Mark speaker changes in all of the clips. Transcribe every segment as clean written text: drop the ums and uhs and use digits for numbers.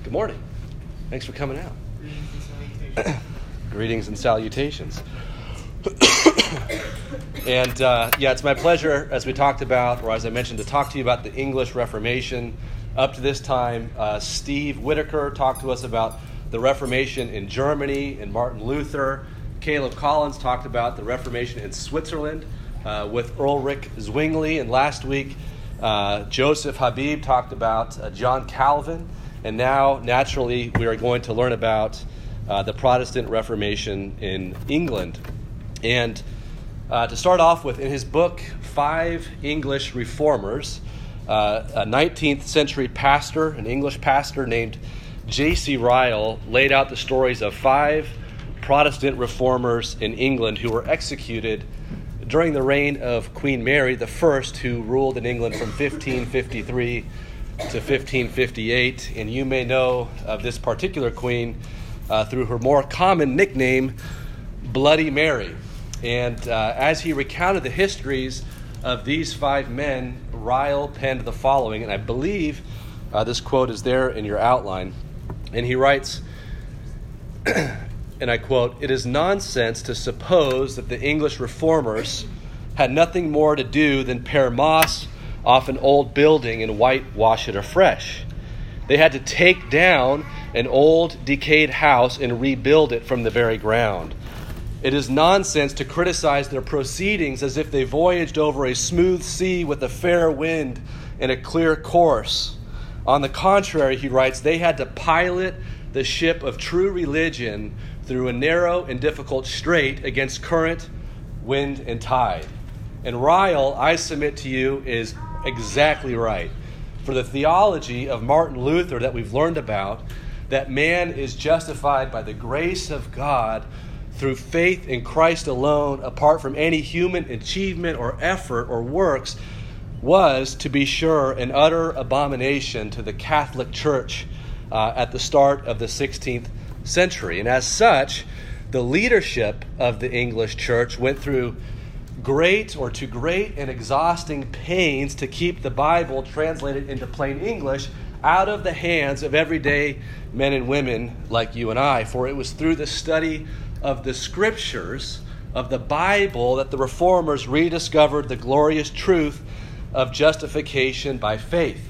Speaker 1: Good morning. Thanks for coming out. Greetings and salutations. And it's my pleasure, as we talked about, or as I mentioned, to talk to you about the English Reformation. Up to this time, Steve Whitaker talked to us about the Reformation in Germany and Martin Luther. Caleb Collins talked about the Reformation in Switzerland with Ulrich Zwingli. And last week, Joseph Habib talked about John Calvin. And now, naturally, we are going to learn about the Protestant Reformation in England. And to start off with, in his book, Five English Reformers, a 19th century pastor, an English pastor named J.C. Ryle, laid out the stories of five Protestant reformers in England who were executed during the reign of Queen Mary I, who ruled in England from 1553 to 1558, and you may know of this particular queen through her more common nickname, Bloody Mary. And as he recounted the histories of these five men, Ryle penned the following, and I believe this quote is there in your outline. And he writes, and I quote, "It is nonsense to suppose that the English reformers had nothing more to do than pare moss off an old building and whitewash it afresh. They had to take down an old decayed house and rebuild it from the very ground. It is nonsense to criticize their proceedings as if they voyaged over a smooth sea with a fair wind and a clear course. On the contrary," he writes, "they had to pilot the ship of true religion through a narrow and difficult strait against current, wind, and tide." And Ryle, I submit to you, is exactly right. For the theology of Martin Luther that we've learned about, that man is justified by the grace of God through faith in Christ alone, apart from any human achievement or effort or works, was, to be sure, an utter abomination to the Catholic Church at the start of the 16th century. And as such, the leadership of the English Church went through great and exhausting pains to keep the Bible translated into plain English out of the hands of everyday men and women like you and I. For it was through the study of the Scriptures, of the Bible, that the Reformers rediscovered the glorious truth of justification by faith.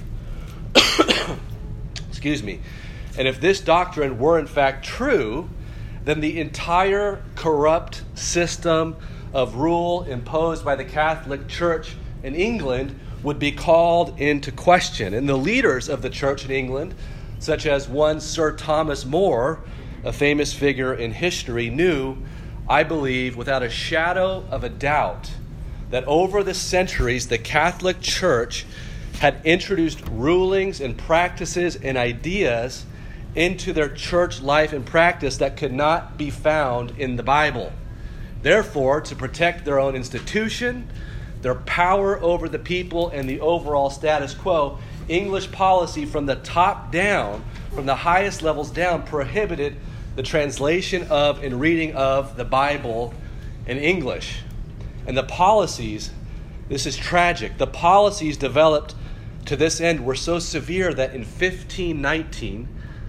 Speaker 1: Excuse me. And if this doctrine were in fact true, then the entire corrupt system of rule imposed by the Catholic Church in England would be called into question. And the leaders of the church in England, such as one Sir Thomas More, a famous figure in history, knew, I believe, without a shadow of a doubt, that over the centuries the Catholic Church had introduced rulings and practices and ideas into their church life and practice that could not be found in the Bible. Therefore, to protect their own institution, their power over the people, and the overall status quo, English policy from the top down, from the highest levels down, prohibited the translation of and reading of the Bible in English. And the policies, this is tragic, the policies developed to this end were so severe that in 1519,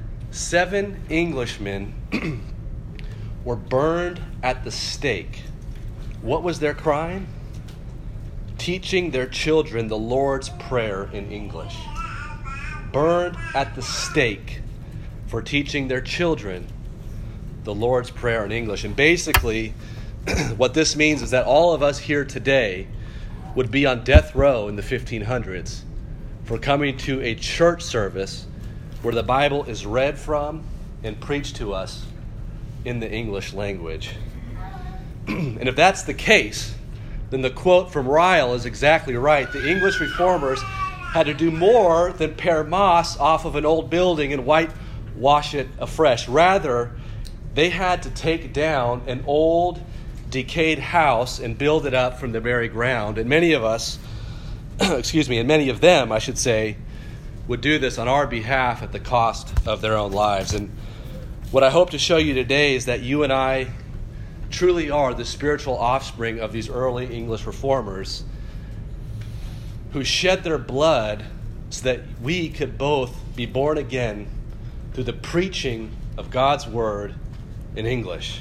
Speaker 1: 7 Englishmen were burned at the stake. What was their crime? Teaching their children the Lord's Prayer in English. Burned at the stake for teaching their children the Lord's Prayer in English. And basically, what this means is that all of us here today would be on death row in the 1500s for coming to a church service where the Bible is read from and preached to us in the English language. And if that's the case, then the quote from Ryle is exactly right. The English reformers had to do more than pare moss off of an old building and whitewash it afresh. Rather, they had to take down an old, decayed house and build it up from the very ground. And many of us, and many of them, I should say, would do this on our behalf at the cost of their own lives. And what I hope to show you today is that you and I truly are the spiritual offspring of these early English reformers who shed their blood so that we could both be born again through the preaching of God's Word in English.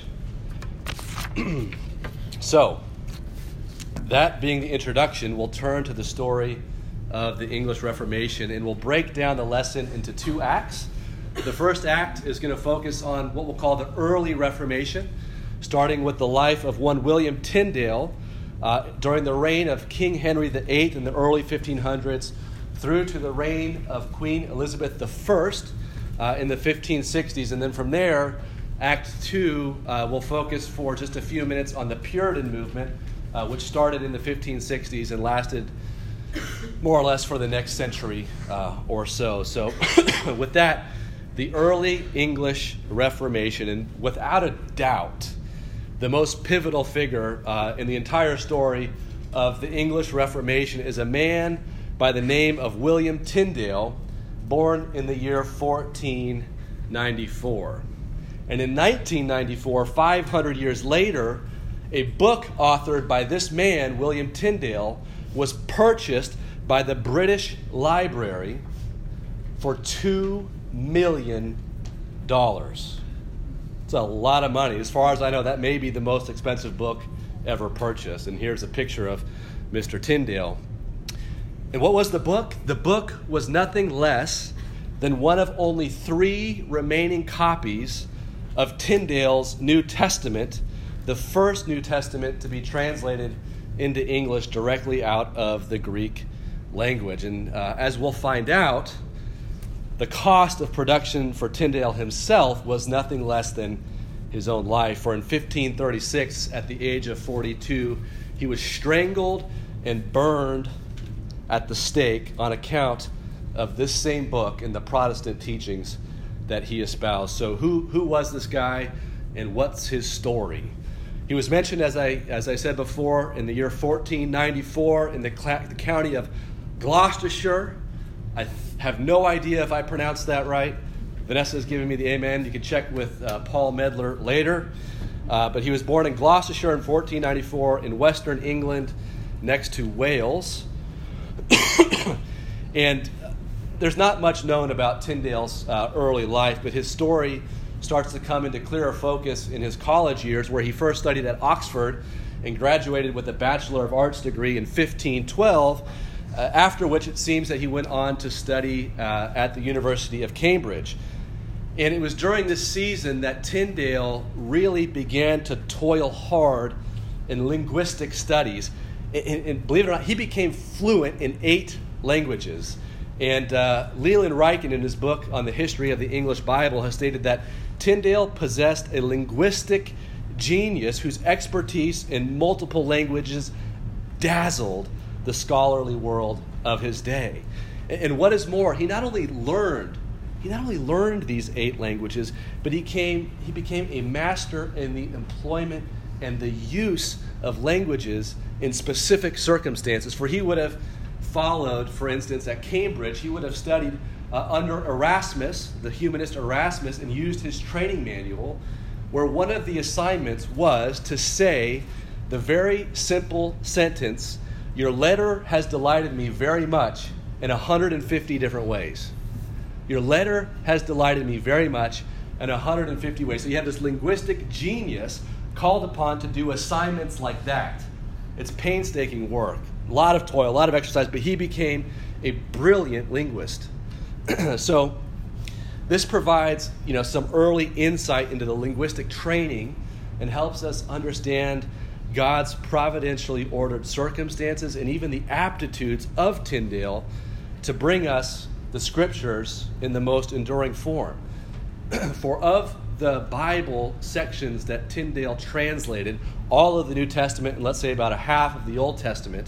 Speaker 1: So, that being the introduction, we'll turn to the story of the English Reformation, and we'll break down the lesson into 2 acts. The first act is going to focus on what we'll call the early Reformation, starting with the life of one William Tyndale during the reign of King Henry VIII in the early 1500s through to the reign of Queen Elizabeth I in the 1560s. And then from there, Act 2 will focus for just a few minutes on the Puritan movement, which started in the 1560s and lasted more or less for the next century or so. So with that, the early English Reformation, and without a doubt, the most pivotal figure in the entire story of the English Reformation is a man by the name of William Tyndale, born in the year 1494. And in 1994, 500 years later, a book authored by this man, William Tyndale, was purchased by the British Library for $2 million. It's a lot of money. As far as I know, that may be the most expensive book ever purchased. And here's a picture of Mr. Tyndale. And what was the book? The book was nothing less than one of only 3 remaining copies of Tyndale's New Testament, the first New Testament to be translated into English directly out of the Greek language. And as we'll find out, the cost of production for Tyndale himself was nothing less than his own life. For in 1536, at the age of 42, he was strangled and burned at the stake on account of this same book and the Protestant teachings that he espoused. So who was this guy, and what's his story? He was mentioned, as I said before, in the year 1494 in the county of Gloucestershire. I have no idea if I pronounced that right. Vanessa's giving me the amen. You can check with Paul Medler later. But he was born in Gloucestershire in 1494 in western England next to Wales. And there's not much known about Tyndale's early life, but his story starts to come into clearer focus in his college years, where he first studied at Oxford and graduated with a Bachelor of Arts degree in 1512, after which it seems that he went on to study at the University of Cambridge. And it was during this season that Tyndale really began to toil hard in linguistic studies. And believe it or not, he became fluent in 8 languages. And Leland Ryken, in his book on the history of the English Bible, has stated that Tyndale possessed a linguistic genius whose expertise in multiple languages dazzled the scholarly world of his day. And what is more, he not only learned these 8 languages, but he became a master in the employment and the use of languages in specific circumstances. For he would have followed, for instance, at Cambridge, he would have studied under Erasmus, the humanist Erasmus, and used his training manual, where one of the assignments was to say the very simple sentence, "Your letter has delighted me very much," in 150 different ways. Your letter has delighted me very much in 150 ways. So you have this linguistic genius called upon to do assignments like that. It's painstaking work, a lot of toil, a lot of exercise, but he became a brilliant linguist. So this provides, some early insight into the linguistic training and helps us understand God's providentially ordered circumstances and even the aptitudes of Tyndale to bring us the Scriptures in the most enduring form. For of the Bible sections that Tyndale translated, all of the New Testament, and let's say about a half of the Old Testament,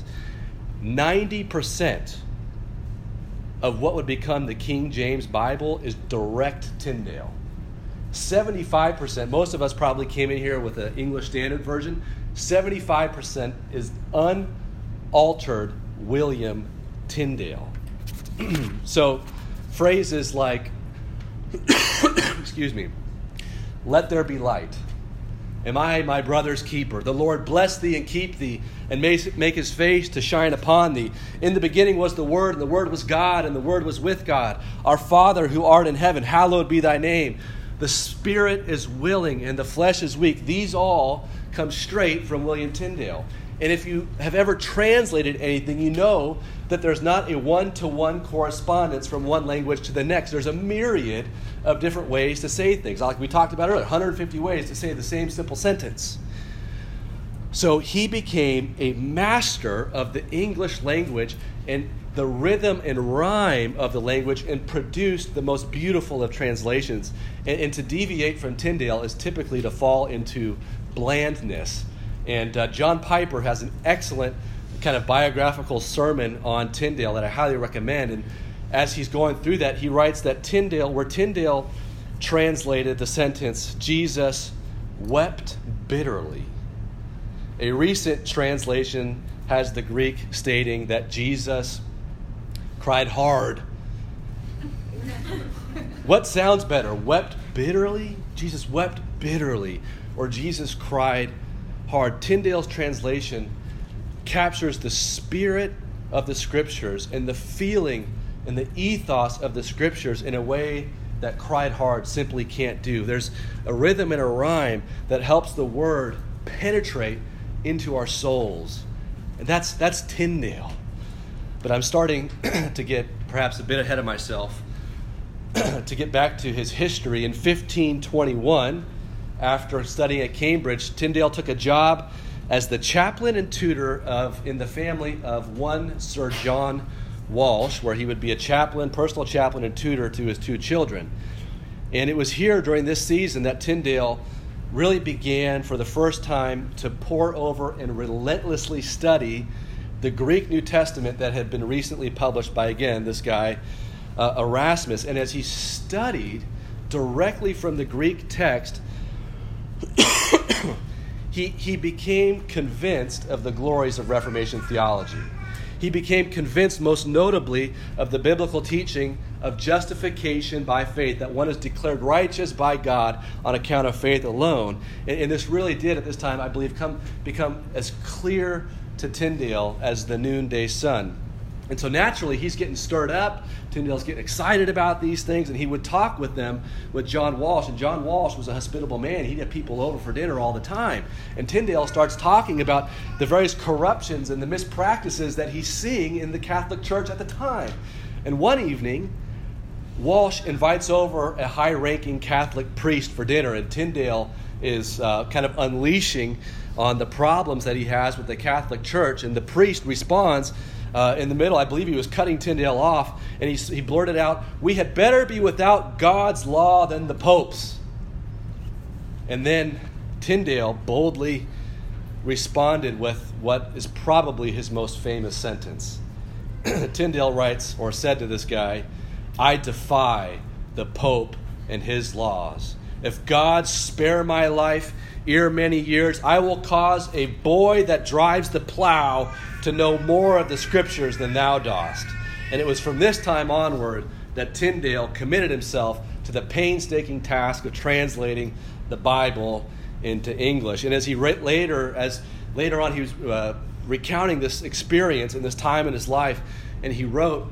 Speaker 1: 90% of what would become the King James Bible is direct Tyndale. 75%, most of us probably came in here with an English Standard Version, 75% is unaltered William Tyndale. So phrases like, excuse me, "let there be light," am I my brother's keeper? The Lord bless thee and keep thee, and make his face to shine upon thee. In the beginning was the Word, and the Word was God, and the Word was with God. Our Father who art in heaven, hallowed be thy name. The spirit is willing and the flesh is weak. These all come straight from William Tyndale. And if you have ever translated anything, you know that there's not a one-to-one correspondence from one language to the next. There's a myriad of different ways to say things. Like we talked about earlier, 150 ways to say the same simple sentence. So he became a master of the English language and the rhythm and rhyme of the language, and produced the most beautiful of translations. And to deviate from Tyndale is typically to fall into blandness. And John Piper has an excellent kind of biographical sermon on Tyndale that I highly recommend. And as he's going through that, he writes that Tyndale translated the sentence, Jesus wept bitterly. A recent translation has the Greek stating that Jesus cried hard. What sounds better? Wept bitterly? Jesus wept bitterly. Or Jesus cried hard. Tyndale's translation captures the spirit of the Scriptures and the feeling and the ethos of the Scriptures in a way that cried hard simply can't do. There's a rhythm and a rhyme that helps the word penetrate into our souls. And that's Tyndale. But I'm starting to get perhaps a bit ahead of myself. To get back to his history, in 1521, after studying at Cambridge, Tyndale took a job as the chaplain and tutor in the family of one Sir John Walsh, where he would be a chaplain, personal chaplain and tutor to his two children. And it was here during this season that Tyndale really began for the first time to pore over and relentlessly study the Greek New Testament that had been recently published by, again, this guy, Erasmus. And as he studied directly from the Greek text, he became convinced of the glories of Reformation theology. He became convinced, most notably, of the biblical teaching of justification by faith, that one is declared righteous by God on account of faith alone. And this really did, at this time, I believe, become as clear to Tyndale as the noonday sun. And so naturally, he's getting stirred up. Tyndale's getting excited about these things, and he would talk with them with John Walsh. And John Walsh was a hospitable man. He'd have people over for dinner all the time. And Tyndale starts talking about the various corruptions and the mispractices that he's seeing in the Catholic Church at the time. And one evening, Walsh invites over a high-ranking Catholic priest for dinner, and Tyndale is kind of unleashing on the problems that he has with the Catholic Church. And the priest responds in the middle. I believe he was cutting Tyndale off, and he blurted out, "We had better be without God's law than the Pope's." And then Tyndale boldly responded with what is probably his most famous sentence. Tyndale writes, or said to this guy, "I defy the Pope and his laws. If God spare my life ere many years, I will cause a boy that drives the plow to know more of the Scriptures than thou dost." And it was from this time onward that Tyndale committed himself to the painstaking task of translating the Bible into English. And as later on he was recounting this experience and this time in his life, and he wrote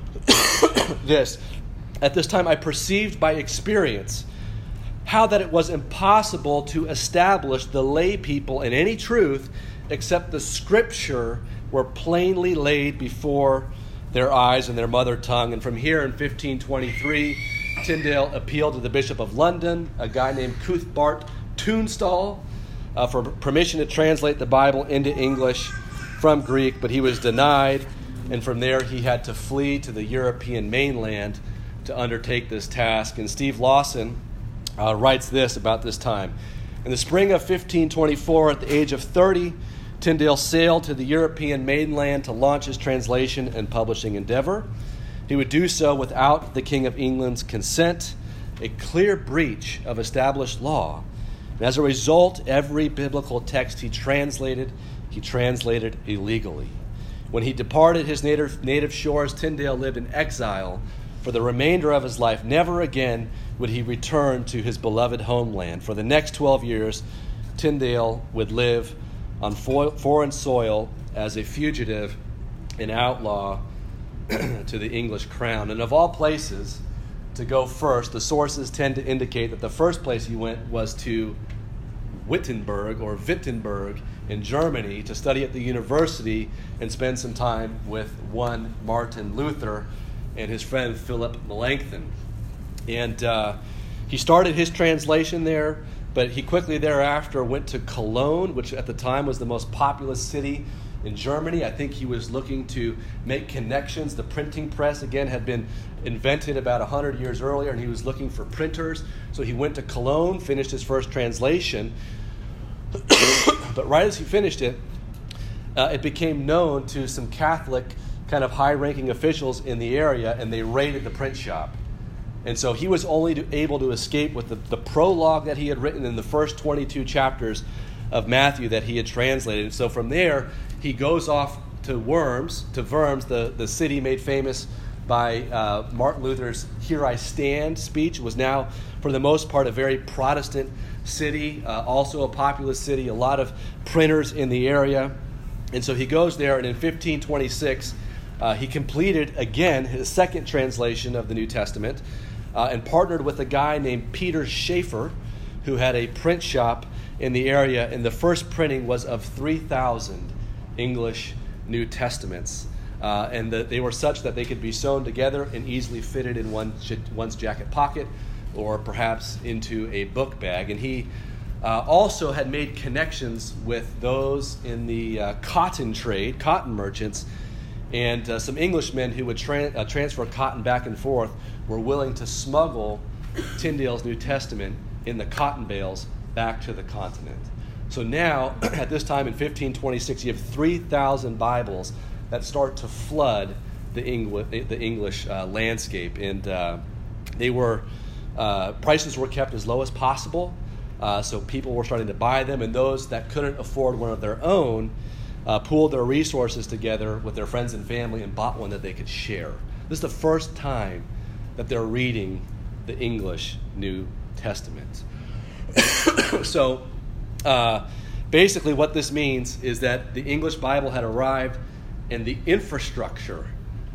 Speaker 1: this: "At this time I perceived by experience how that it was impossible to establish the lay people in any truth except the Scripture were plainly laid before their eyes in their mother tongue." And from here in 1523, Tyndale appealed to the Bishop of London, a guy named Cuthbert Tunstall, for permission to translate the Bible into English from Greek, but he was denied. And from there, he had to flee to the European mainland to undertake this task. And Steve Lawson writes this about this time: "In the spring of 1524, at the age of 30, Tyndale sailed to the European mainland to launch his translation and publishing endeavor. He would do so without the King of England's consent, a clear breach of established law. And as a result, every biblical text he translated illegally. When he departed his native shores, Tyndale lived in exile for the remainder of his life. Never again would he return to his beloved homeland. For the next 12 years, Tyndale would live on foreign soil as a fugitive and outlaw to the English crown. And of all places to go first, the sources tend to indicate that the first place he went was to Wittenberg in Germany to study at the university and spend some time with one Martin Luther and his friend Philip Melanchthon. And he started his translation there, but he quickly thereafter went to Cologne, which at the time was the most populous city in Germany. I think he was looking to make connections. The printing press, again, had been invented about 100 years earlier, and he was looking for printers. So he went to Cologne, finished his first translation. But right as he finished it, it became known to some Catholic kind of high-ranking officials in the area, and they raided the print shop. And so he was only able to escape with the prologue that he had written in the first 22 chapters of Matthew that he had translated. And so from there, he goes off to Worms, the city made famous by Martin Luther's Here I Stand speech. It was now, for the most part, a very Protestant city, also a populous city, a lot of printers in the area. And so he goes there, and in 1526, he completed, again, his second translation of the New Testament, and partnered with a guy named Peter Schaeffer, who had a print shop in the area, and the first printing was of 3,000 English New Testaments. And they were such that they could be sewn together and easily fitted in one's jacket pocket or perhaps into a book bag. And he also had made connections with those in the cotton trade, cotton merchants, and some Englishmen who would transfer cotton back and forth were willing to smuggle Tyndale's New Testament in the cotton bales back to the continent. So now, at this time in 1526, you have 3,000 Bibles that start to flood the English landscape, and prices were kept as low as possible. So people were starting to buy them, and those that couldn't afford one of their own pooled their resources together with their friends and family and bought one that they could share. This is the first time that they're reading the English New Testament. So basically what this means is that the English Bible had arrived, and the infrastructure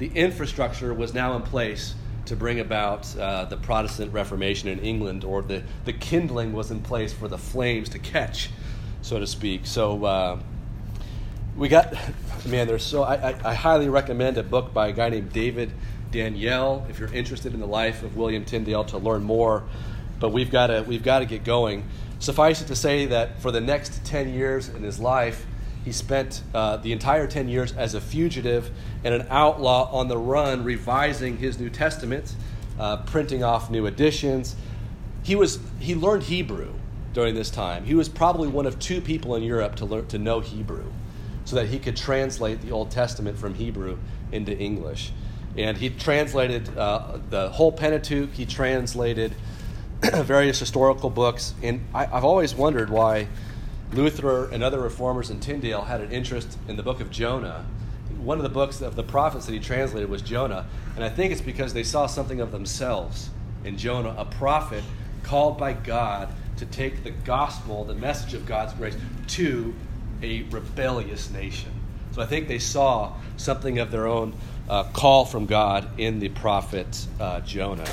Speaker 1: was now in place to bring about the Protestant Reformation in England, or the kindling was in place for the flames to catch, so to speak. So we got, man, I highly recommend a book by a guy named David Daniel if you're interested in the life of William Tyndale to learn more. But we've got to get going. Suffice it to say that for the next 10 years in his life, he spent the entire 10 years as a fugitive and an outlaw on the run, revising his New Testament, printing off new editions. He learned Hebrew during this time. He was probably one of two people in Europe to know Hebrew, so that he could translate the Old Testament from Hebrew into English. And he translated the whole Pentateuch. He translated various historical books. And I've always wondered why Luther and other reformers and Tyndale had an interest in the book of Jonah. One of the books of the prophets that he translated was Jonah. And I think it's because they saw something of themselves in Jonah, a prophet called by God to take the gospel, the message of God's grace, to a rebellious nation. So I think they saw something of their own call from God in the prophet Jonah.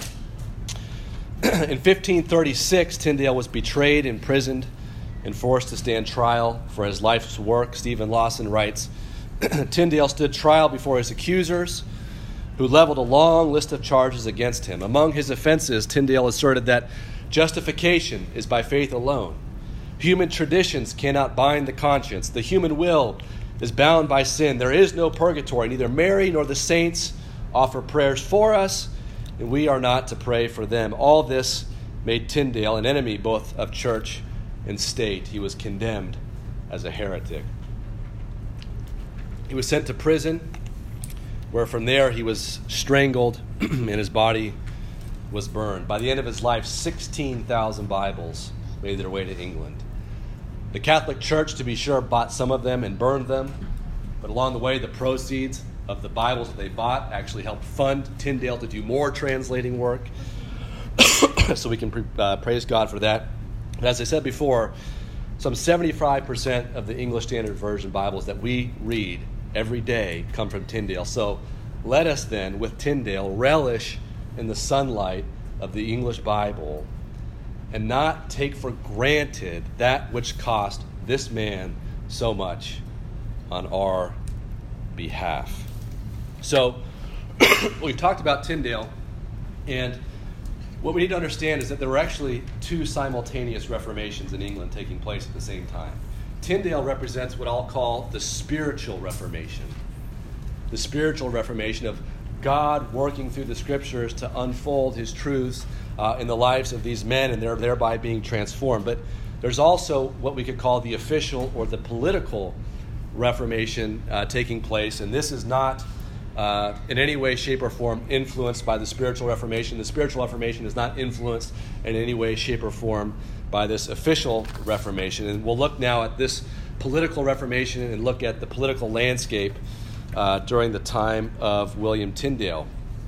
Speaker 1: In 1536, Tyndale was betrayed, imprisoned, and forced to stand trial for his life's work. Stephen Lawson writes, Tyndale stood trial before his accusers, who leveled a long list of charges against him. Among his offenses, Tyndale asserted that justification is by faith alone. Human traditions cannot bind the conscience. The human will is bound by sin. There is no purgatory. Neither Mary nor the saints offer prayers for us, and we are not to pray for them. All this made Tyndale an enemy both of church and state. He was condemned as a heretic. He was sent to prison, where from there he was strangled and his body was burned. By the end of his life, 16,000 Bibles made their way to England. The Catholic Church, to be sure, bought some of them and burned them, but along the way, the proceeds of the Bibles that they bought actually helped fund Tyndale to do more translating work. So we can praise God for that. But as I said before, Some 75% of the English Standard Version Bibles that we read every day come from Tyndale. So let us then, with Tyndale, relish in the sunlight of the English Bible and not take for granted that which cost this man so much on our behalf. So we've talked about Tyndale, and what we need to understand is that there were actually two simultaneous reformations in England taking place at the same time. Tyndale represents what I'll call the spiritual Reformation. The spiritual Reformation of God working through the Scriptures to unfold His truths in the lives of these men, and they're thereby being transformed. But there's also what we could call the official or the political Reformation taking place, and this is not in any way, shape, or form influenced by the spiritual Reformation. The spiritual Reformation is not influenced in any way, shape, or form by this official Reformation. And we'll look now at this political Reformation and look at the political landscape during the time of William Tyndale.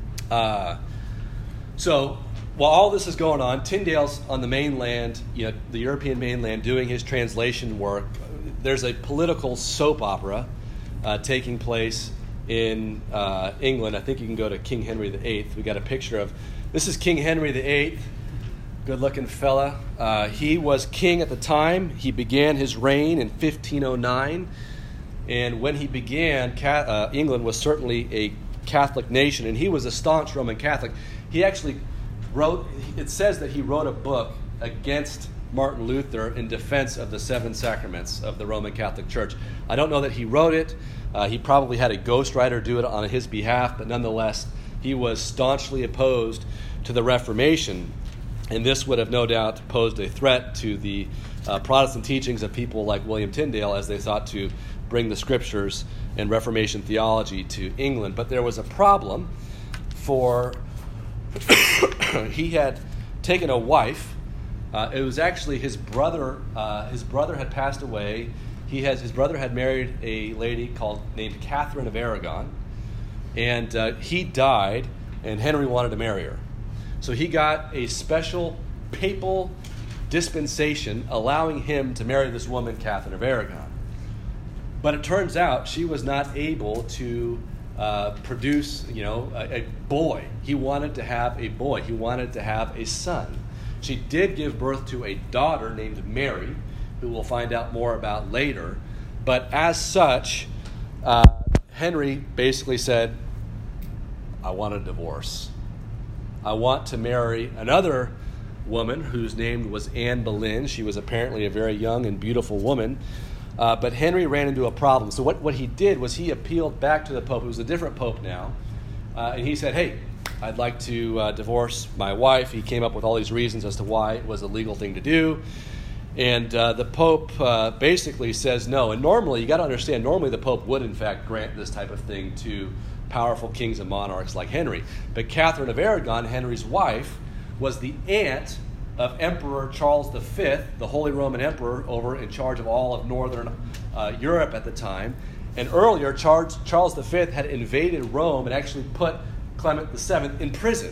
Speaker 1: So while all this is going on, Tyndale's on the mainland, the European mainland, doing his translation work. There's a political soap opera taking place in England. I think you can go to King Henry VIII. We got a picture of, this is King Henry VIII, good-looking fella. He was king at the time. He began his reign in 1509, and when he began, England was certainly a Catholic nation, and he was a staunch Roman Catholic. He actually it says that he wrote a book against Martin Luther in defense of the seven sacraments of the Roman Catholic Church. I don't know that he wrote it. He probably had a ghostwriter do it on his behalf, but nonetheless, he was staunchly opposed to the Reformation, and this would have no doubt posed a threat to the Protestant teachings of people like William Tyndale as they sought to bring the Scriptures and Reformation theology to England. But there was a problem, for he had taken a wife. It was actually his brother. His brother had passed away. His brother had married a lady named Catherine of Aragon, and he died, and Henry wanted to marry her. So he got a special papal dispensation allowing him to marry this woman, Catherine of Aragon. But it turns out she was not able to produce, a boy. He wanted to have a boy. He wanted to have a son. She did give birth to a daughter named Mary, who we'll find out more about later. But as such, Henry basically said, I want a divorce. I want to marry another woman whose name was Anne Boleyn. She was apparently a very young and beautiful woman. But Henry ran into a problem. So what he did was he appealed back to the Pope. It was a different Pope now. And he said, hey, I'd like to divorce my wife. He came up with all these reasons as to why it was a legal thing to do. And the Pope basically says no. And normally, you got to understand, normally the Pope would in fact grant this type of thing to powerful kings and monarchs like Henry. But Catherine of Aragon, Henry's wife, was the aunt of Emperor Charles V, the Holy Roman Emperor over in charge of all of northern Europe at the time. And earlier, Charles V had invaded Rome and actually put Clement VII in prison.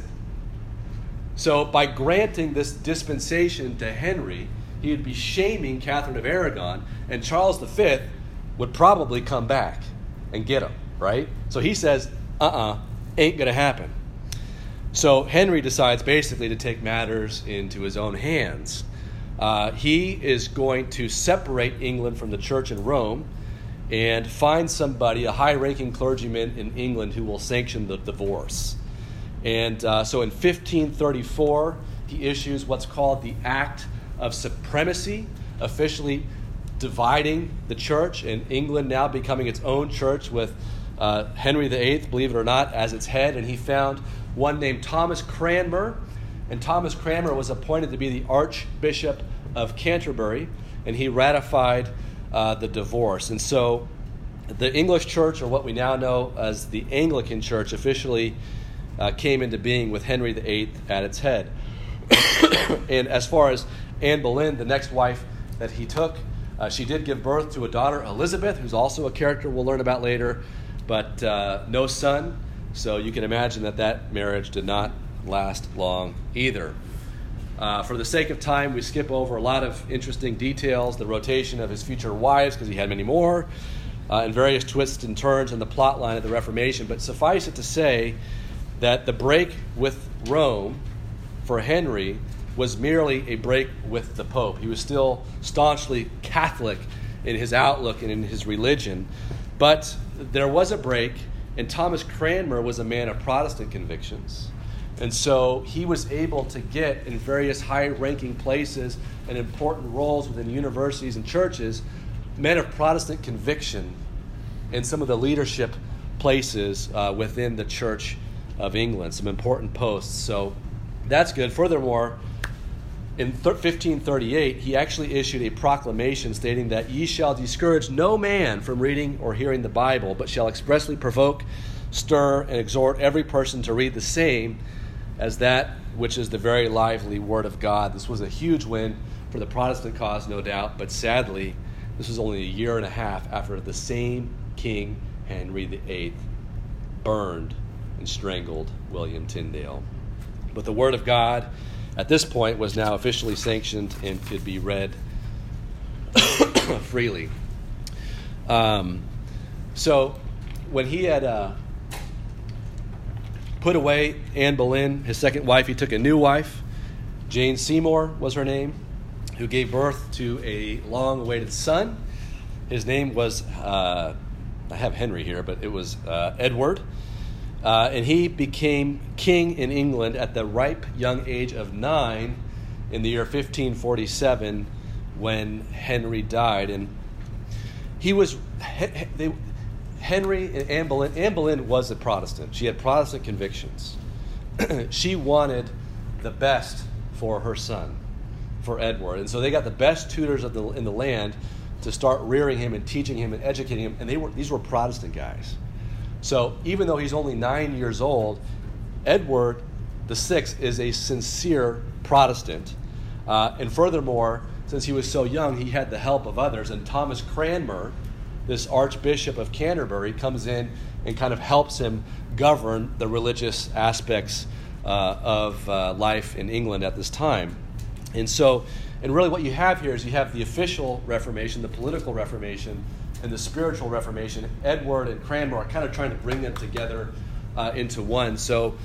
Speaker 1: So by granting this dispensation to Henry, he would be shaming Catherine of Aragon, and Charles V would probably come back and get him, right? So he says, ain't going to happen. So Henry decides basically to take matters into his own hands. He is going to separate England from the church in Rome and find somebody, a high-ranking clergyman in England, who will sanction the divorce. And so in 1534, he issues what's called the Act of Supremacy, officially dividing the church, and England now becoming its own church with Henry VIII, believe it or not, as its head. And he found one named Thomas Cranmer, and Thomas Cranmer was appointed to be the Archbishop of Canterbury, and he ratified the divorce. And so the English church, or what we now know as the Anglican Church, officially came into being with Henry VIII at its head. And as far as Anne Boleyn, the next wife that he took, she did give birth to a daughter, Elizabeth, who's also a character we'll learn about later, but no son. So you can imagine that marriage did not last long either. For the sake of time, we skip over a lot of interesting details, the rotation of his future wives, because he had many more, and various twists and turns in the plot line of the Reformation. But suffice it to say that the break with Rome for Henry was merely a break with the Pope. He was still staunchly Catholic in his outlook and in his religion. But there was a break, and Thomas Cranmer was a man of Protestant convictions. And so he was able to get in various high-ranking places and important roles within universities and churches, men of Protestant conviction in some of the leadership places within the Church of England, some important posts. So that's good. Furthermore, in 1538, he actually issued a proclamation stating that ye shall discourage no man from reading or hearing the Bible, but shall expressly provoke, stir, and exhort every person to read the same as that which is the very lively Word of God. This was a huge win for the Protestant cause, no doubt, but sadly, this was only a year and a half after the same King Henry VIII burned and strangled William Tyndale. But the Word of God at this point was now officially sanctioned and could be read freely. So when he had put away Anne Boleyn, his second wife, he took a new wife. Jane Seymour was her name, who gave birth to a long-awaited son. His name was, I have Henry here, but it was Edward. And he became king in England at the ripe young age of 9 in the year 1547 when Henry died. And he was... Henry and Anne Boleyn was a Protestant. She had Protestant convictions. She wanted the best for her son, for Edward. And so they got the best tutors in the land to start rearing him and teaching him and educating him. And these were Protestant guys. So even though he's only 9 years old, Edward VI is a sincere Protestant. And furthermore, since he was so young, he had the help of others. And Thomas Cranmer, this Archbishop of Canterbury, comes in and kind of helps him govern the religious aspects of life in England at this time. And really what you have here is you have the official Reformation, the political Reformation, and the spiritual Reformation. Edward and Cranmer are kind of trying to bring them together into one. So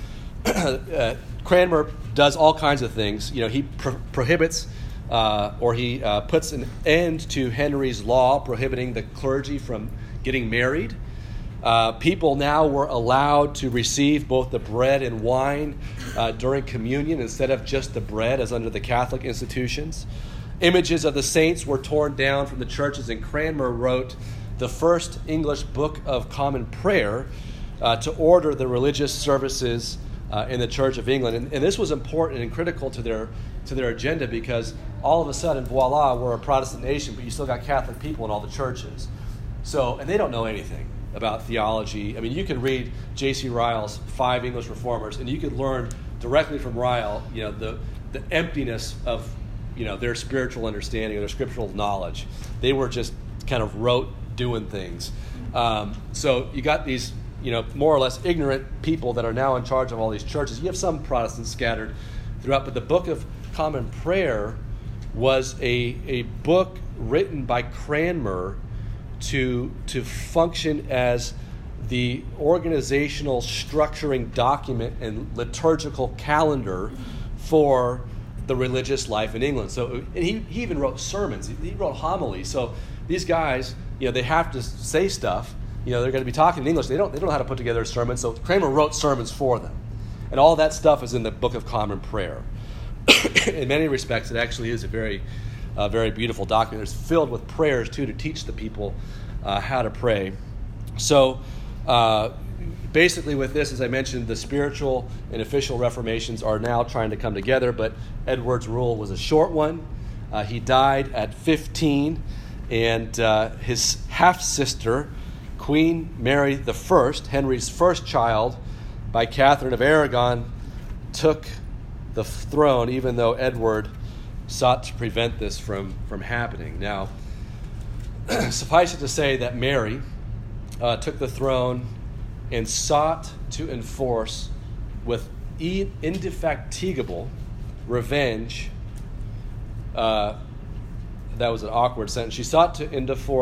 Speaker 1: Cranmer does all kinds of things. You know, he prohibits or he puts an end to Henry's law prohibiting the clergy from getting married. People now were allowed to receive both the bread and wine during communion instead of just the bread as under the Catholic institutions. Images of the saints were torn down from the churches, and Cranmer wrote the first English Book of Common Prayer to order the religious services in the Church of England. And this was important and critical to their agenda, because all of a sudden, voila, we're a Protestant nation, but you still got Catholic people in all the churches. And they don't know anything about theology. I mean, you can read J.C. Ryle's 5 English Reformers, and you could learn directly from Ryle, the emptiness of, their spiritual understanding or their scriptural knowledge. They were just kind of rote doing things. So you got these, more or less ignorant people that are now in charge of all these churches. You have some Protestants scattered throughout, but the Book of Common Prayer was a book written by Cranmer to function as the organizational structuring document and liturgical calendar for the religious life in England. So, and he even wrote sermons. He wrote homilies. So these guys, they have to say stuff. They're going to be talking in English. They don't know how to put together a sermon. So Cranmer wrote sermons for them, and all that stuff is in the Book of Common Prayer. In many respects, it actually is a very beautiful document. It's filled with prayers too, to teach the people how to pray. So basically with this, as I mentioned, the spiritual and official reformations are now trying to come together, but Edward's rule was a short one. He died at 15, and his half-sister, Queen Mary I, Henry's first child, by Catherine of Aragon, took the throne, even though Edward sought to prevent this from happening. Now, suffice it to say that Mary took the throne and sought to enforce with indefatigable revenge. That was an awkward sentence. She sought to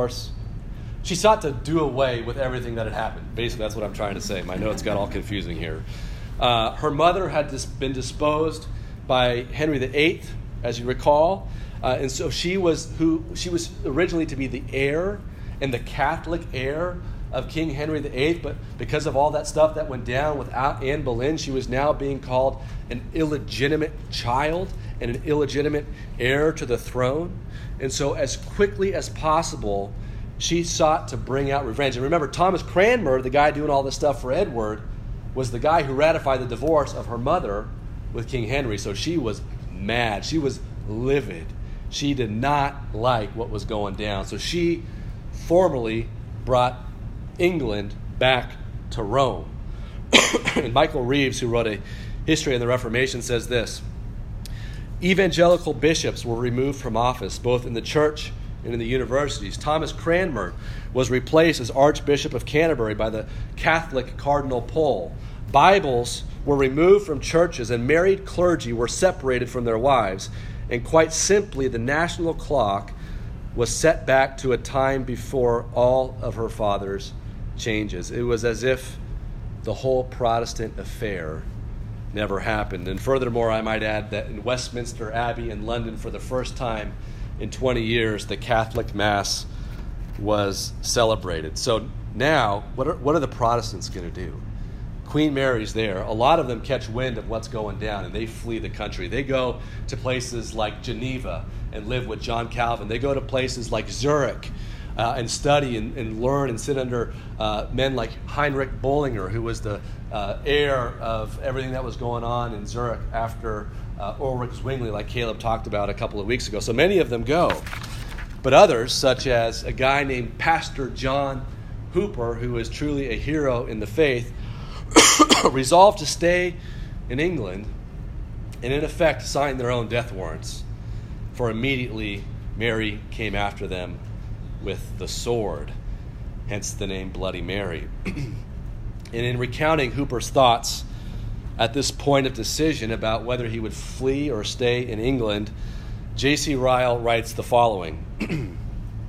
Speaker 1: do away with everything that had happened. Basically, that's what I'm trying to say. My notes got all confusing here. Her mother had been disposed by Henry VIII, as you recall, and so she was originally to be the heir and the Catholic heir of King Henry VIII, but because of all that stuff that went down with Anne Boleyn, she was now being called an illegitimate child and an illegitimate heir to the throne. And so as quickly as possible, she sought to bring out revenge. And remember, Thomas Cranmer, the guy doing all this stuff for Edward, was the guy who ratified the divorce of her mother with King Henry. So she was mad. She was livid. She did not like what was going down. So she formally brought England back to Rome. And Michael Reeves, who wrote a history of the Reformation, says this: evangelical bishops were removed from office, both in the church and in the universities. Thomas Cranmer was replaced as Archbishop of Canterbury by the Catholic Cardinal Pole. Bibles were removed from churches, and married clergy were separated from their wives. And quite simply, the national clock was set back to a time before all of her father's changes. It was as if the whole Protestant affair never happened. And furthermore, I might add that in Westminster Abbey in London, for the first time in 20 years, the Catholic Mass was celebrated. So now, what are the Protestants going to do? Queen Mary's there. A lot of them catch wind of what's going down, and they flee the country. They go to places like Geneva and live with John Calvin. They go to places like Zurich and study and learn and sit under men like Heinrich Bullinger, who was the heir of everything that was going on in Zurich after Ulrich Zwingli, like Caleb talked about a couple of weeks ago. So many of them go. But others, such as a guy named Pastor John Hooper, who is truly a hero in the faith, resolved to stay in England and in effect sign their own death warrants. For immediately Mary came after them with the sword, hence the name Bloody Mary. And in recounting Hooper's thoughts at this point of decision about whether he would flee or stay in England, J.C. Ryle writes the following: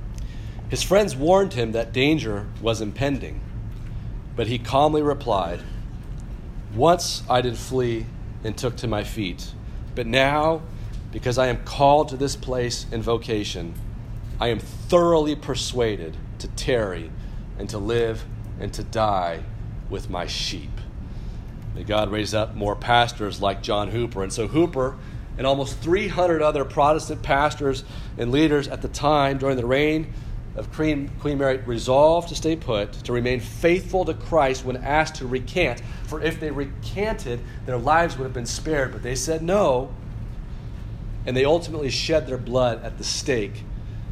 Speaker 1: his friends warned him that danger was impending, but he calmly replied, "Once I did flee and took to my feet, but now, because I am called to this place and vocation, I am thoroughly persuaded to tarry and to live and to die with my sheep." May God raise up more pastors like John Hooper. And so Hooper and almost 300 other Protestant pastors and leaders at the time during the reign of Queen Mary resolved to stay put, to remain faithful to Christ when asked to recant. For if they recanted, their lives would have been spared. But they said no, and they ultimately shed their blood at the stake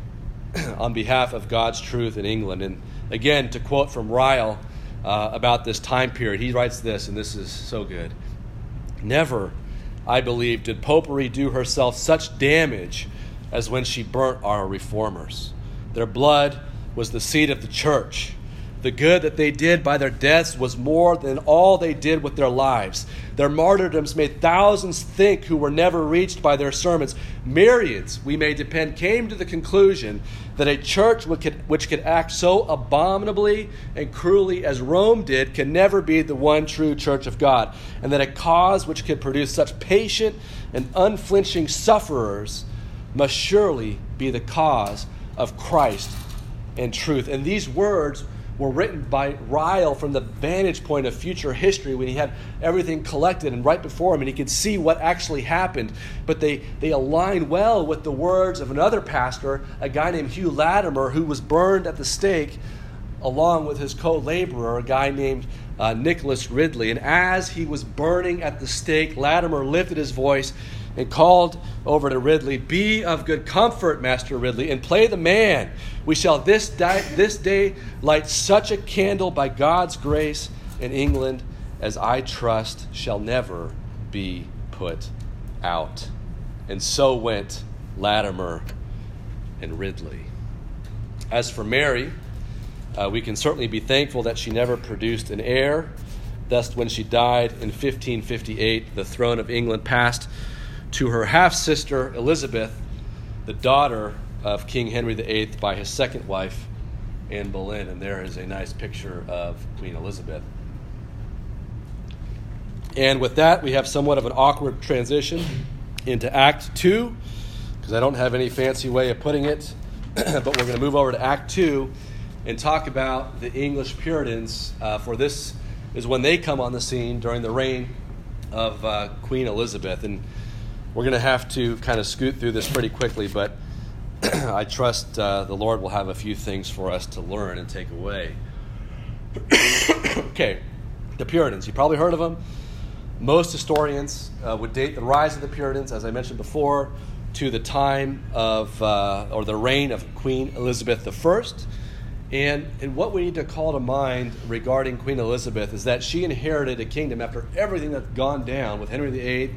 Speaker 1: on behalf of God's truth in England. And again, to quote from Ryle about this time period, he writes this, and this is so good: "Never, I believe, did popery do herself such damage as when she burnt our reformers. Their blood was the seed of the church. The good that they did by their deaths was more than all they did with their lives. Their martyrdoms made thousands think who were never reached by their sermons. Myriads, we may depend, came to the conclusion that a church which could act so abominably and cruelly as Rome did can never be the one true church of God, and that a cause which could produce such patient and unflinching sufferers must surely be the cause of Christ and truth." And these words were written by Ryle from the vantage point of future history, when he had everything collected and right before him and he could see what actually happened. But they align well with the words of another pastor, a guy named Hugh Latimer, who was burned at the stake along with his co-laborer, a guy named Nicholas Ridley. And as he was burning at the stake, Latimer lifted his voice and called over to Ridley, "Be of good comfort, Master Ridley, and play the man. We shall this day light such a candle by God's grace in England as I trust shall never be put out." And so went Latimer and Ridley. As for Mary, we can certainly be thankful that she never produced an heir. Thus, when she died in 1558, the throne of England passed to her half-sister Elizabeth, the daughter of King Henry VIII by his second wife, Anne Boleyn. And there is a nice picture of Queen Elizabeth. And with that, we have somewhat of an awkward transition into Act 2, because I don't have any fancy way of putting it, but we're going to move over to Act 2 and talk about the English Puritans, for this is when they come on the scene during the reign of Queen Elizabeth. And we're going to have to kind of scoot through this pretty quickly, but I trust the Lord will have a few things for us to learn and take away. Okay, the Puritans. You probably heard of them. Most historians would date the rise of the Puritans, as I mentioned before, to the time of, or the reign of Queen Elizabeth I. And what we need to call to mind regarding Queen Elizabeth is that she inherited a kingdom after everything that's gone down with Henry VIII,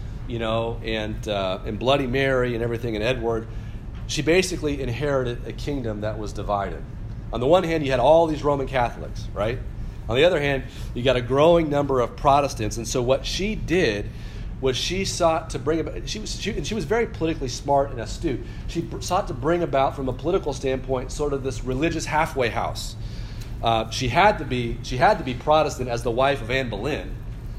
Speaker 1: and Bloody Mary and everything, and Edward. She basically inherited a kingdom that was divided. On the one hand, you had all these Roman Catholics, right? On the other hand, you got a growing number of Protestants. And so what she did was she sought to bring about, she was very politically smart and astute. She sought to bring about, from a political standpoint, sort of this religious halfway house. She had to be Protestant as the wife of Anne Boleyn,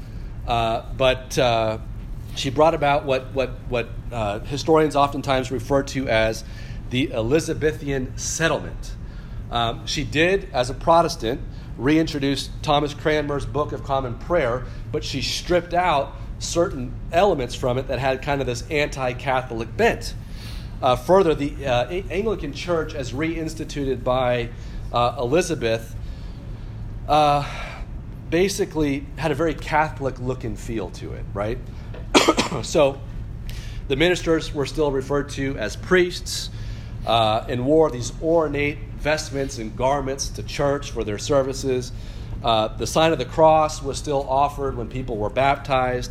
Speaker 1: but she brought about what historians oftentimes refer to as the Elizabethan settlement. She did, as a Protestant, reintroduce Thomas Cranmer's Book of Common Prayer, but she stripped out certain elements from it that had kind of this anti-Catholic bent. Further, the Anglican Church, as reinstituted by Elizabeth, basically had a very Catholic look and feel to it, right? So the ministers were still referred to as priests and wore these ornate vestments and garments to church for their services. The sign of the cross was still offered when people were baptized.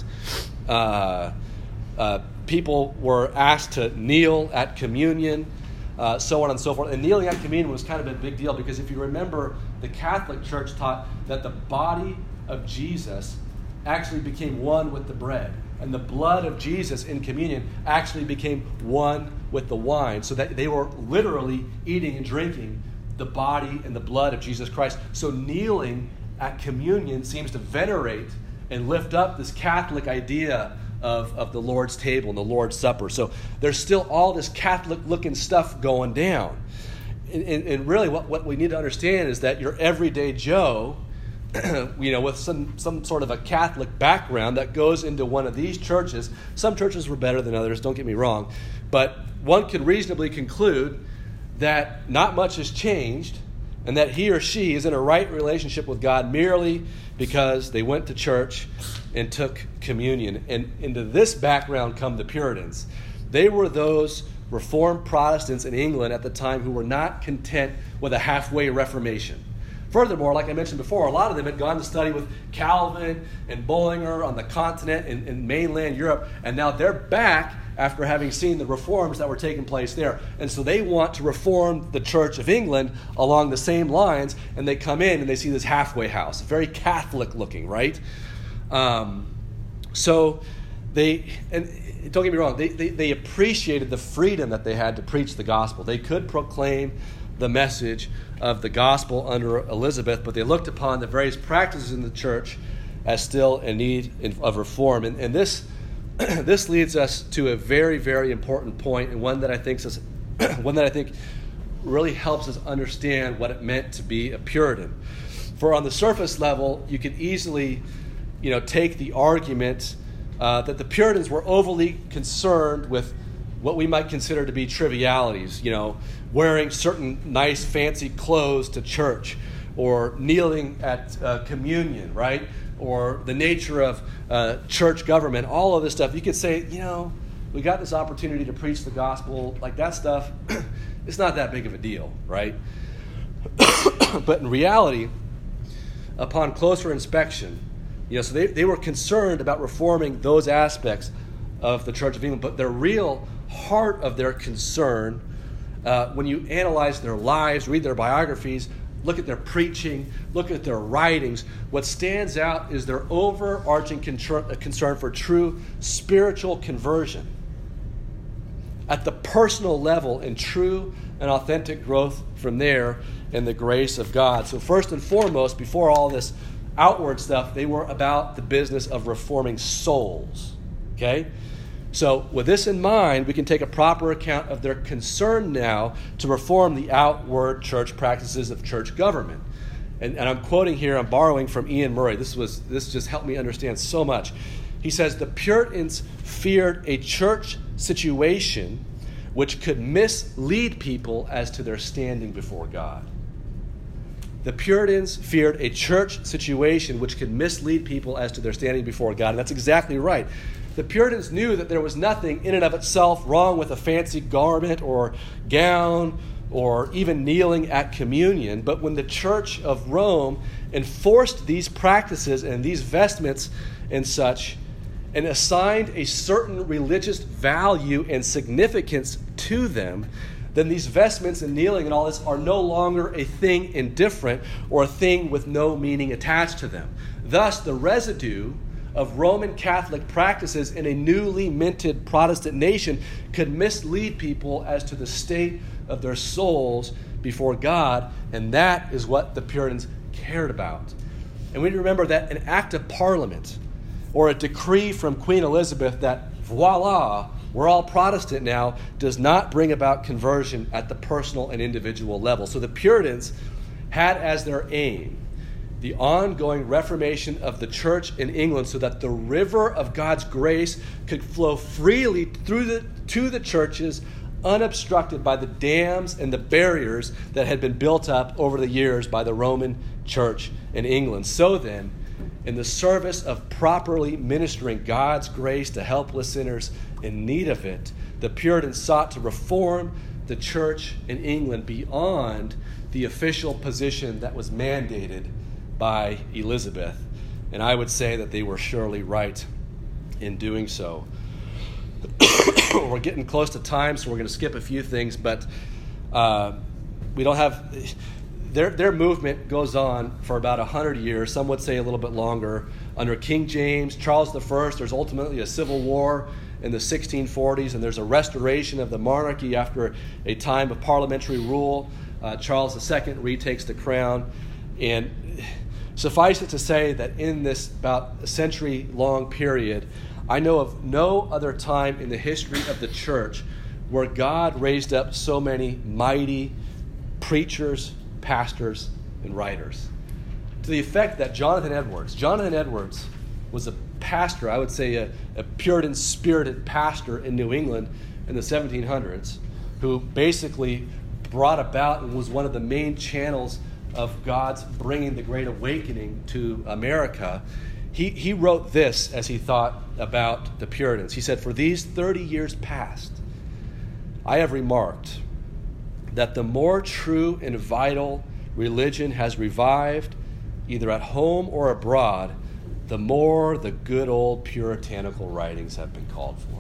Speaker 1: People were asked to kneel at communion, so on and so forth. And kneeling at communion was kind of a big deal because if you remember, the Catholic Church taught that the body of Jesus actually became one with the bread. And the blood of Jesus in communion actually became one with the wine, so that they were literally eating and drinking the body and the blood of Jesus Christ. So kneeling at communion seems to venerate and lift up this Catholic idea of the Lord's table and the Lord's Supper. So there's still all this Catholic-looking stuff going down. And really what we need to understand is that your everyday Joe, with some sort of a Catholic background that goes into one of these churches. Some churches were better than others, don't get me wrong. But one could reasonably conclude that not much has changed and that he or she is in a right relationship with God merely because they went to church and took communion. And into this background come the Puritans. They were those Reformed Protestants in England at the time who were not content with a halfway Reformation. Furthermore, like I mentioned before, a lot of them had gone to study with Calvin and Bullinger on the continent in mainland Europe, and now they're back after having seen the reforms that were taking place there. And so they want to reform the Church of England along the same lines, and they come in and they see this halfway house, very Catholic looking, right? So they, and don't get me wrong, they appreciated the freedom that they had to preach the gospel. They could proclaim the message of the gospel under Elizabeth, but they looked upon the various practices in the church as still in need of reform. And this leads us to a very, very important point, and one that I think really helps us understand what it meant to be a Puritan. For on the surface level, you could easily, take the argument that the Puritans were overly concerned with what we might consider to be trivialities, wearing certain nice fancy clothes to church, or kneeling at communion, right? Or the nature of church government, all of this stuff. You could say, we got this opportunity to preach the gospel, like that stuff, it's not that big of a deal, right? But in reality, upon closer inspection, so they were concerned about reforming those aspects of the Church of England, but the real heart of their concern, when you analyze their lives, read their biographies, look at their preaching, look at their writings, what stands out is their overarching concern for true spiritual conversion at the personal level and true and authentic growth from there in the grace of God. So first and foremost, before all this outward stuff, they were about the business of reforming souls. Okay? So with this in mind, we can take a proper account of their concern now to reform the outward church practices of church government. And I'm quoting here, I'm borrowing from Ian Murray. This just helped me understand so much. He says, the Puritans feared a church situation which could mislead people as to their standing before God. The Puritans feared a church situation which could mislead people as to their standing before God. And that's exactly right. The Puritans knew that there was nothing in and of itself wrong with a fancy garment or gown or even kneeling at communion. But when the Church of Rome enforced these practices and these vestments and such, and assigned a certain religious value and significance to them, then these vestments and kneeling and all this are no longer a thing indifferent or a thing with no meaning attached to them. Thus, the residue of Roman Catholic practices in a newly minted Protestant nation could mislead people as to the state of their souls before God, and that is what the Puritans cared about. And we remember that an act of Parliament or a decree from Queen Elizabeth that, voila, we're all Protestant now, does not bring about conversion at the personal and individual level. So the Puritans had as their aim the ongoing reformation of the church in England so that the river of God's grace could flow freely to the churches, unobstructed by the dams and the barriers that had been built up over the years by the Roman Church in England. So then, in the service of properly ministering God's grace to helpless sinners in need of it, the Puritans sought to reform the church in England beyond the official position that was mandated by Elizabeth. And I would say that they were surely right in doing so. We're getting close to time, so we're going to skip a few things, but we don't have... Their movement goes on for about 100 years, some would say a little bit longer. Under King James, Charles I, there's ultimately a civil war in the 1640s, and there's a restoration of the monarchy after a time of parliamentary rule. Charles II retakes the crown. And suffice it to say that in this about a century-long period, I know of no other time in the history of the church where God raised up so many mighty preachers, pastors, and writers. To the effect that Jonathan Edwards was a pastor, I would say a Puritan-spirited pastor in New England in the 1700s, who basically brought about and was one of the main channels of God's bringing the Great Awakening to America. He wrote this as he thought about the Puritans. He said, "For these 30 years past, I have remarked that the more true and vital religion has revived, either at home or abroad, the more the good old puritanical writings have been called for."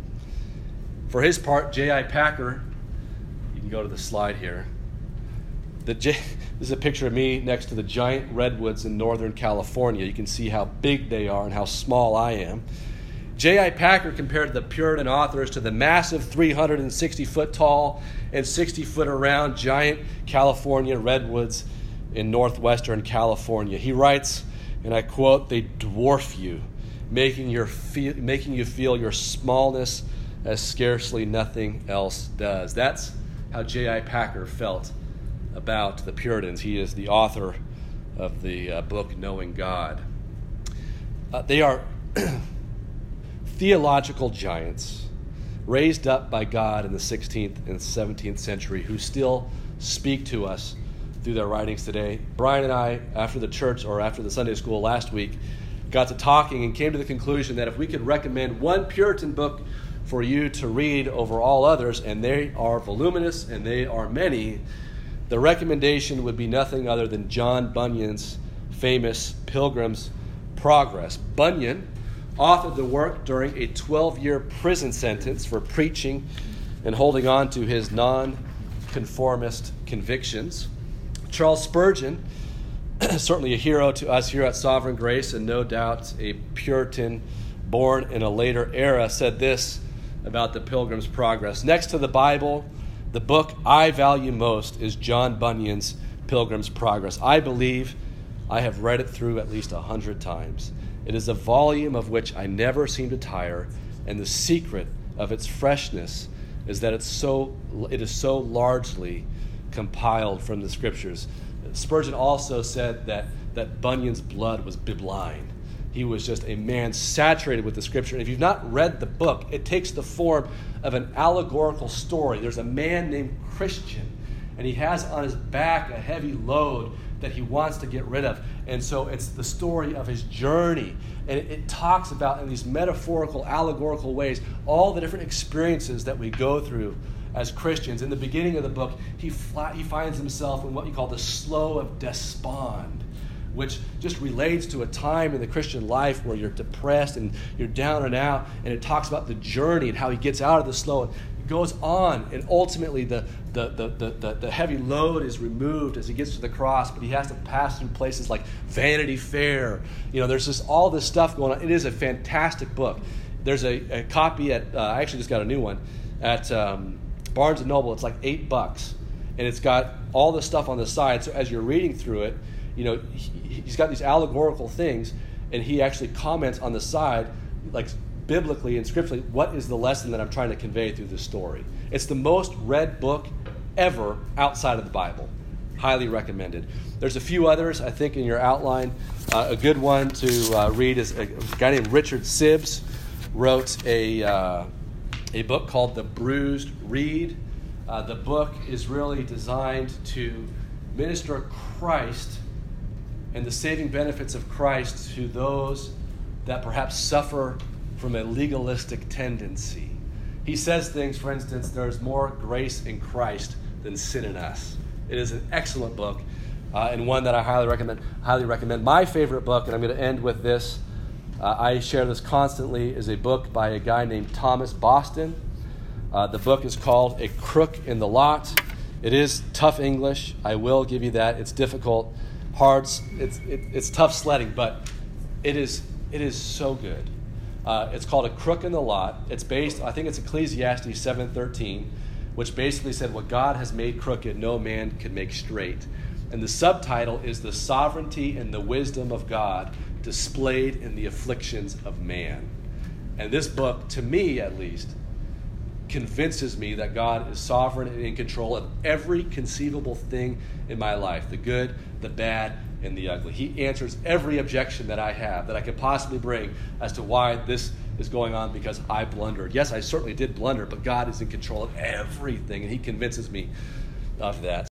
Speaker 1: For his part, J.I. Packer, you can go to the slide here. This is a picture of me next to the giant redwoods in Northern California. You can see how big they are and how small I am. J.I. Packer compared the Puritan authors to the massive 360-foot tall and 60-foot around giant California redwoods in northwestern California. He writes, and I quote, "They dwarf you, making you feel your smallness as scarcely nothing else does." That's how J.I. Packer felt about the Puritans. He is the author of the book Knowing God. They are theological giants raised up by God in the 16th and 17th century who still speak to us through their writings today. Brian and I, after the Sunday school last week, got to talking and came to the conclusion that if we could recommend one Puritan book for you to read over all others, and they are voluminous and they are many, the recommendation would be nothing other than John Bunyan's famous Pilgrim's Progress. Bunyan authored the work during a 12-year prison sentence for preaching and holding on to his non-conformist convictions. Charles Spurgeon, certainly a hero to us here at Sovereign Grace, and no doubt a Puritan born in a later era, said this about the Pilgrim's Progress. Next to the Bible, the book I value most is John Bunyan's Pilgrim's Progress. I believe I have read it through at least 100 times. It is a volume of which I never seem to tire, and the secret of its freshness is that it is so largely compiled from the Scriptures. Spurgeon also said that Bunyan's blood was bibline. He was just a man saturated with the Scripture. And if you've not read the book, it takes the form of an allegorical story. There's a man named Christian, and he has on his back a heavy load that he wants to get rid of. And so it's the story of his journey. And it talks about, in these metaphorical, allegorical ways, all the different experiences that we go through as Christians. In the beginning of the book, he finds himself in what you call the slough of despond, which just relates to a time in the Christian life where you're depressed and you're down and out. And it talks about the journey and how he gets out of the slough. It goes on, and ultimately the heavy load is removed as he gets to the cross, but he has to pass through places like Vanity Fair. There's just all this stuff going on. It is a fantastic book. There's a copy at, I actually just got a new one, at Barnes & Noble. It's like $8, and it's got all this stuff on the side. So as you're reading through it, he's got these allegorical things, and he actually comments on the side, like biblically and scripturally, what is the lesson that I'm trying to convey through this story. It's the most read book ever outside of the Bible. Highly recommended. There's a few others, I think, in your outline. A good one to read is a guy named Richard Sibbes wrote a book called The Bruised Reed. The book is really designed to minister Christ and the saving benefits of Christ to those that perhaps suffer from a legalistic tendency. He says things, for instance, there's more grace in Christ than sin in us. It is an excellent book, and one that I highly recommend. My favorite book, and I'm going to end with this, I share this constantly, is a book by a guy named Thomas Boston. The book is called A Crook in the Lot. It is tough English. I will give you that. It's difficult, hard. It's tough sledding, but it is so good. It's called A Crook in the Lot. It's based, I think it's Ecclesiastes 7:13, which basically said, what God has made crooked, no man can make straight. And the subtitle is The Sovereignty and the Wisdom of God Displayed in the Afflictions of Man. And this book, to me at least, convinces me that God is sovereign and in control of every conceivable thing in my life, the good, the bad, and the ugly. He answers every objection that I have, that I could possibly bring as to why this is going on because I blundered. Yes, I certainly did blunder, but God is in control of everything, and he convinces me of that.